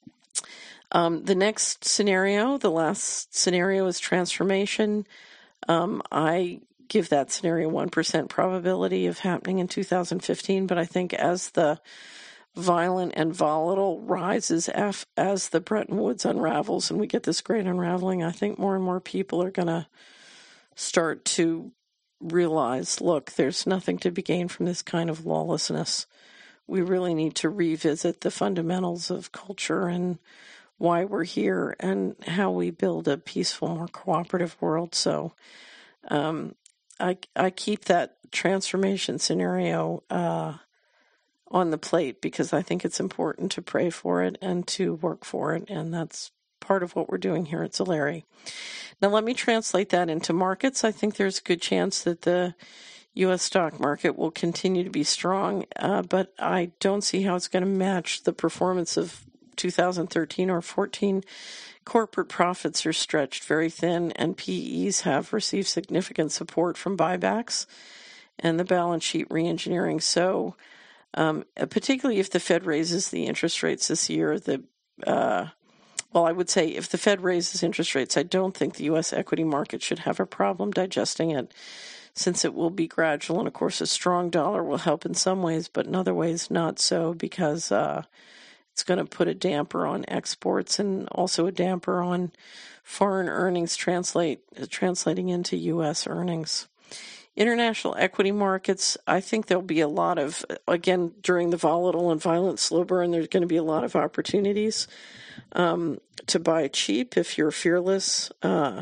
S1: Um, the next scenario, the last scenario, is transformation. Um, I give that scenario one percent probability of happening in two thousand fifteen, but I think as the violent and volatile rises, af- as the Bretton Woods unravels and we get this great unraveling, I think more and more people are going to start to realize, look, there's nothing to be gained from this kind of lawlessness. We really need to revisit the fundamentals of culture and why we're here and how we build a peaceful, more cooperative world. So um, I, I keep that transformation scenario uh, on the plate because I think it's important to pray for it and to work for it, and that's part of what we're doing here at Solari. Now let me translate that into markets. I think there's a good chance that the U S stock market will continue to be strong, uh, but I don't see how it's going to match the performance of two thousand thirteen or fourteen. Corporate profits are stretched very thin, and P Es have received significant support from buybacks and the balance sheet reengineering. So, um, particularly if the Fed raises the interest rates this year, the uh, well, I would say if the Fed raises interest rates, I don't think the U S equity market should have a problem digesting it, since it will be gradual. And of course, a strong dollar will help in some ways, but in other ways not so, because uh, it's going to put a damper on exports and also a damper on foreign earnings translate translating into U S earnings. International equity markets, I think there'll be a lot of, again, during the volatile and violent slow burn, there's going to be a lot of opportunities um, to buy cheap if you're fearless. Uh,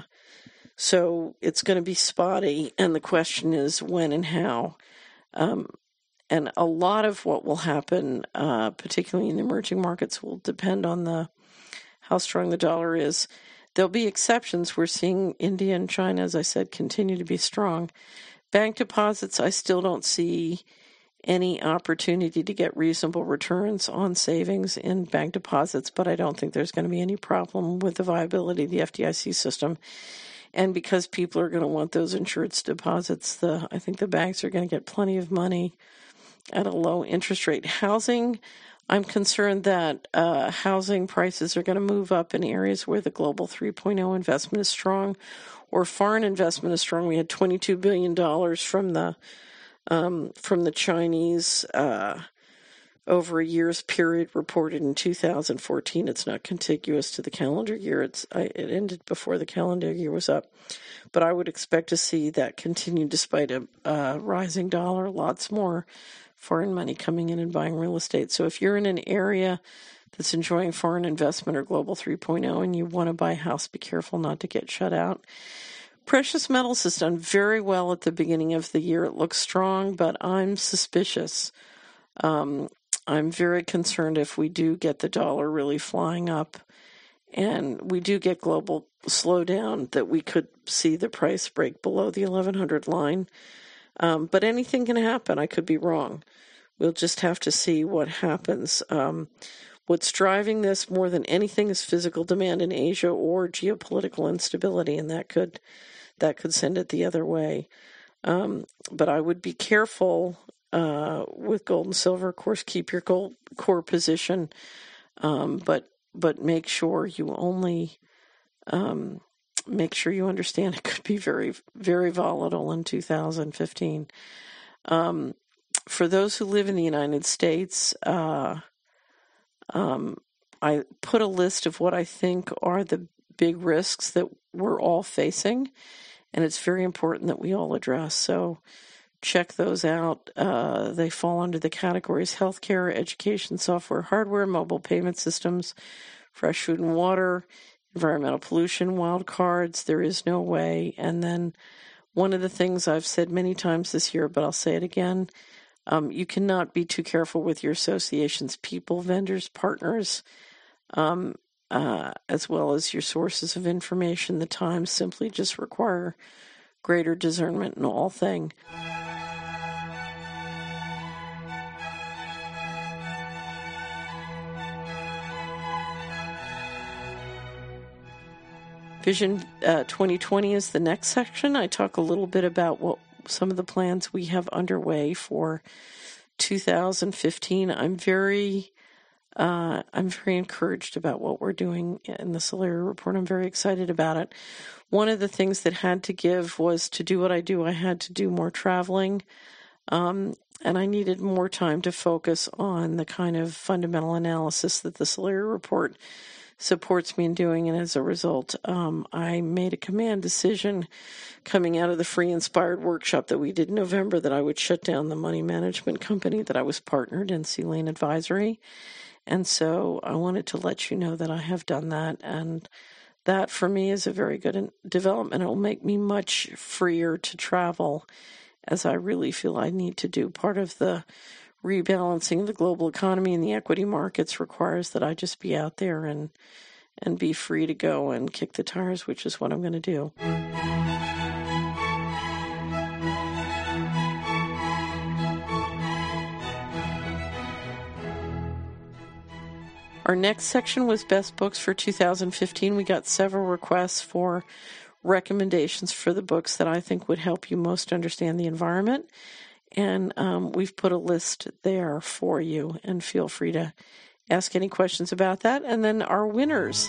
S1: so it's going to be spotty, and the question is when and how. Um, and a lot of what will happen, uh, particularly in the emerging markets, will depend on the how strong the dollar is. There'll be exceptions. We're seeing India and China, as I said, continue to be strong. Bank deposits, I still don't see any opportunity to get reasonable returns on savings in bank deposits, but I don't think there's going to be any problem with the viability of the F D I C system. And because people are going to want those insurance deposits, the I think the banks are going to get plenty of money at a low interest rate. Housing, I'm concerned that uh, housing prices are going to move up in areas where the global three point oh investment is strong or foreign investment is strong. We had twenty-two billion dollars from the um, from the Chinese uh, over a year's period reported in two thousand fourteen. It's not contiguous to the calendar year. It's I, it ended before the calendar year was up. But I would expect to see that continue despite a uh, rising dollar, lots more foreign money coming in and buying real estate. So if you're in an area that's enjoying foreign investment or global three point oh and you want to buy a house, be careful not to get shut out. Precious metals has done very well at the beginning of the year. It looks strong, but I'm suspicious. Um, I'm very concerned if we do get the dollar really flying up and we do get global slowdown, that we could see the price break below the eleven hundred line. Um, but anything can happen. I could be wrong. We'll just have to see what happens. Um, what's driving this more than anything is physical demand in Asia or geopolitical instability, and that could that could send it the other way. Um, but I would be careful uh, with gold and silver. Of course, keep your gold core position, um, but but make sure you only um, make sure you understand it could be very, very volatile in two thousand fifteen. Um, for those who live in the United States, uh, um, I put a list of what I think are the big risks that we're all facing, and it's very important that we all address. So check those out. Uh, they fall under the categories healthcare, education, software, hardware, mobile payment systems, fresh food and water, environmental pollution, wild cards, there is no way. And then one of the things I've said many times this year, but I'll say it again, um, you cannot be too careful with your associations, people, vendors, partners, um, uh, as well as your sources of information. The times simply just require greater discernment in all things. Vision uh, twenty twenty is the next section. I talk a little bit about what some of the plans we have underway for two thousand fifteen. I'm very, uh, I'm very encouraged about what we're doing in the Solari Report. I'm very excited about it. One of the things that had to give was to do what I do. I had to do more traveling, um, and I needed more time to focus on the kind of fundamental analysis that the Solari Report supports me in doing, and as a result, um, I made a command decision coming out of the Free Inspired workshop that we did in November that I would shut down the money management company that I was partnered in, Sea Lane Advisory. And so I wanted to let you know that I have done that, and that for me is a very good development. It will make me much freer to travel, as I really feel I need to do. Part of the rebalancing of the global economy and the equity markets requires that I just be out there and and be free to go and kick the tires, which is what I'm going to do. Our next section was Best Books for two thousand fifteen. We got several requests for recommendations for the books that I think would help you most understand the environment. And um, we've put a list there for you, and feel free to ask any questions about that. And then our winners.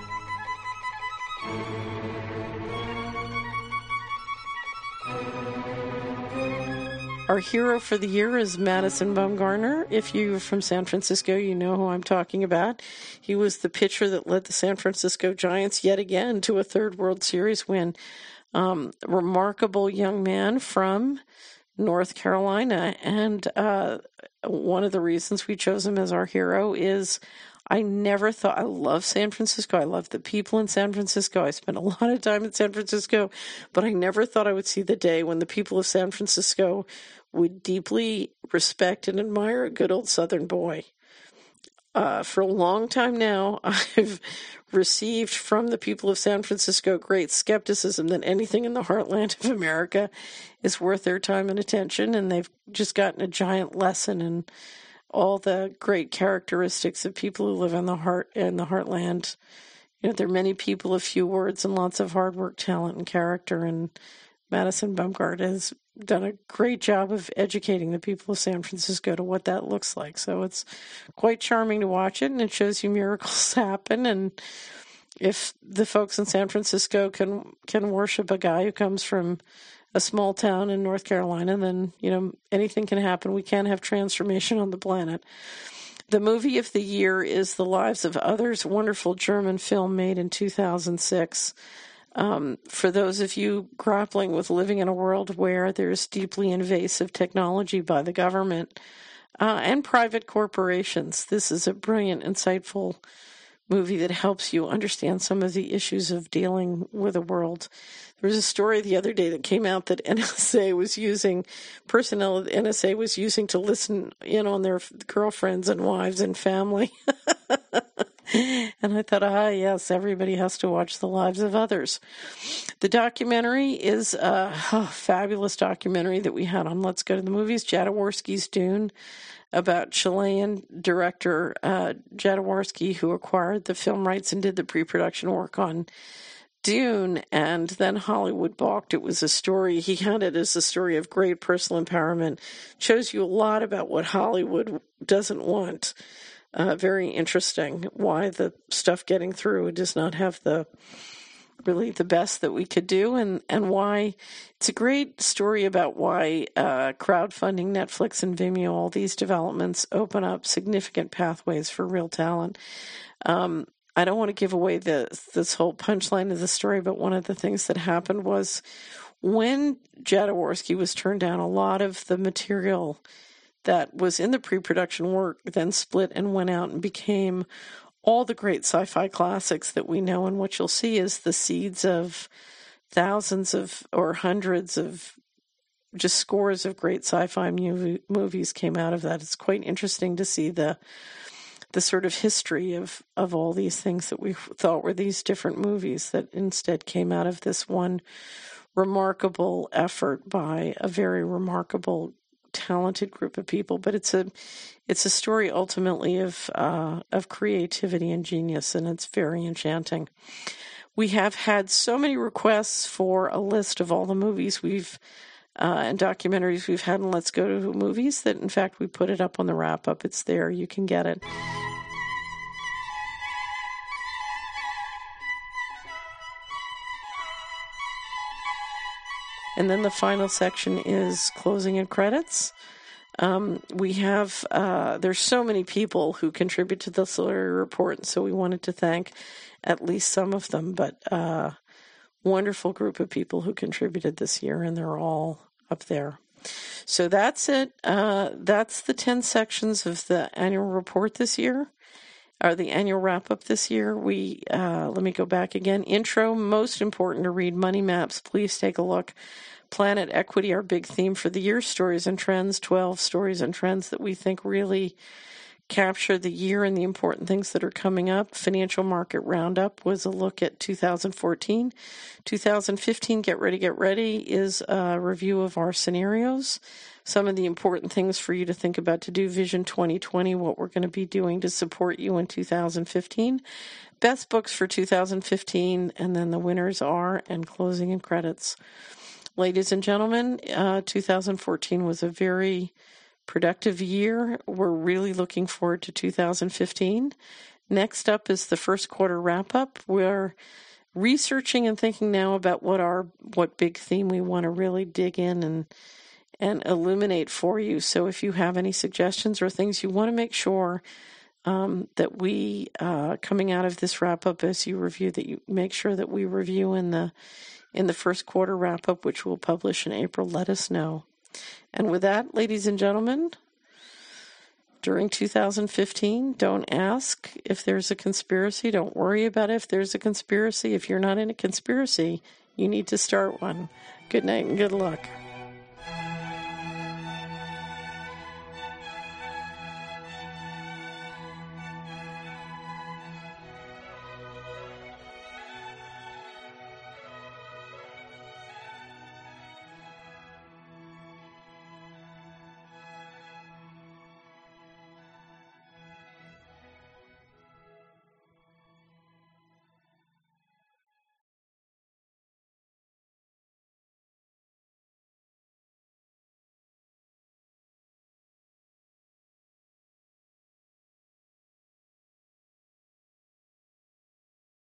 S1: Our hero for the year is Madison Bumgarner. If you're from San Francisco, you know who I'm talking about. He was the pitcher that led the San Francisco Giants yet again to a third World Series win. Um, remarkable young man from North Carolina, and uh, one of the reasons we chose him as our hero is I never thought, I love San Francisco, I love the people in San Francisco, I spent a lot of time in San Francisco, but I never thought I would see the day when the people of San Francisco would deeply respect and admire a good old Southern boy. Uh, for a long time now, I've received from the people of San Francisco great skepticism that anything in the heartland of America is worth their time and attention, and they've just gotten a giant lesson in all the great characteristics of people who live in the heart in the heartland. You know, there are many people of few words and lots of hard work, talent, and character, and Madison Bumgarner has done a great job of educating the people of San Francisco to what that looks like. So it's quite charming to watch it, and it shows you miracles happen. And if the folks in San Francisco can can worship a guy who comes from a small town in North Carolina, then, you know, anything can happen. We can have transformation on the planet. The movie of the year is The Lives of Others, a wonderful German film made in two thousand six. Um, for those of you grappling with living in a world where there's deeply invasive technology by the government uh, and private corporations, this is a brilliant, insightful movie that helps you understand some of the issues of dealing with a world. There was a story the other day that came out that N S A was using, personnel at N S A was using to listen in on their girlfriends and wives and family. And I thought, ah, yes, everybody has to watch The Lives of Others. The documentary is a oh, fabulous documentary that we had on Let's Go to the Movies, Jodorowsky's Dune, about Chilean director uh, Jodorowsky, who acquired the film rights and did the pre-production work on Dune, and then Hollywood balked. It was a story, he had it as a story of great personal empowerment. Shows you a lot about what Hollywood doesn't want. Uh, very interesting why the stuff getting through does not have the really the best that we could do, and, and why it's a great story about why uh, crowdfunding, Netflix and Vimeo, all these developments open up significant pathways for real talent. Um, I don't want to give away the, this whole punchline of the story, but one of the things that happened was when Jodorowsky was turned down, a lot of the material that was in the pre-production work then split and went out and became all the great sci-fi classics that we know. And what you'll see is the seeds of thousands of or hundreds of just scores of great sci-fi movie, movies came out of that. It's quite interesting to see the the sort of history of, of all these things that we thought were these different movies that instead came out of this one remarkable effort by a very remarkable, talented group of people. But it's a it's a story ultimately of uh, of creativity and genius, and it's very enchanting. We have had so many requests for a list of all the movies we've uh, and documentaries we've had in Let's Go to Movies that, in fact, we put it up on the wrap-up. It's there. You can get it. And then the final section is closing and credits. Um, we have, uh, there's so many people who contribute to the Solari Report, so we wanted to thank at least some of them, but uh, wonderful group of people who contributed this year, and they're all up there. So that's it. Uh, that's the ten sections of the annual report this year, or the annual wrap-up this year. We, uh, let me go back again. Intro, most important to read. Money maps, please take a look. Planet Equity, our big theme for the year. Stories and trends, twelve stories and trends that we think really capture the year and the important things that are coming up. Financial Market Roundup was a look at two thousand fourteen. two thousand fifteen, Get Ready, Get Ready, is a review of our scenarios. Some of the important things for you to think about to do. Vision twenty twenty, what we're going to be doing to support you in two thousand fifteen. Best books for two thousand fifteen, and then the winners are, and closing and credits. Ladies and gentlemen, uh, two thousand fourteen was a very productive year. We're really looking forward to two thousand fifteen. Next up is the first quarter wrap-up. We're researching and thinking now about what our what big theme we want to really dig in and and illuminate for you. So if you have any suggestions or things you want to make sure um, that we, uh, coming out of this wrap-up as you review, that you make sure that we review in the in the first quarter wrap-up, which we'll publish in April, let us know. And with that, ladies and gentlemen, during two thousand fifteen, don't ask if there's a conspiracy. Don't worry about if there's a conspiracy. If you're not in a conspiracy, you need to start one. Good night and good luck.